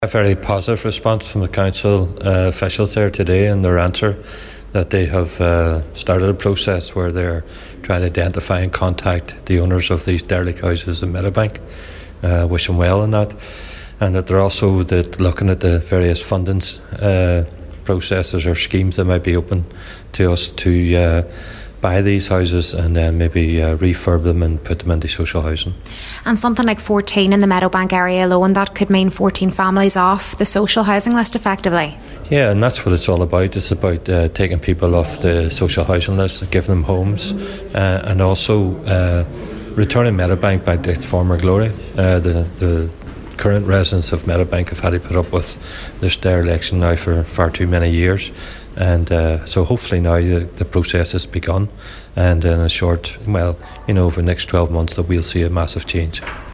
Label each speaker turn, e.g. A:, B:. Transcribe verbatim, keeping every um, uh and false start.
A: A very positive response from the council uh, officials there today in their answer, that they have uh, started a process where they're trying to identify and contact the owners of these derelict houses in Meadowbank, uh, wish them well in that, and that they're also that looking at the various funding uh, processes or schemes that might be open to us to uh, buy these houses and then maybe uh, refurb them and put them into social housing.
B: And something like fourteen in the Meadowbank area alone, that could mean fourteen families off the social housing list effectively.
A: Yeah, and that's what it's all about. It's about uh, taking people off the social housing list, giving them homes, uh, and also uh, returning Meadowbank back to its former glory. Uh, the, the current residents of Meadowbank have had to put up with this dereliction now for far too many years. And uh, so hopefully now the, the process has begun, and in a short, well, you know, over the next twelve months that we'll see a massive change.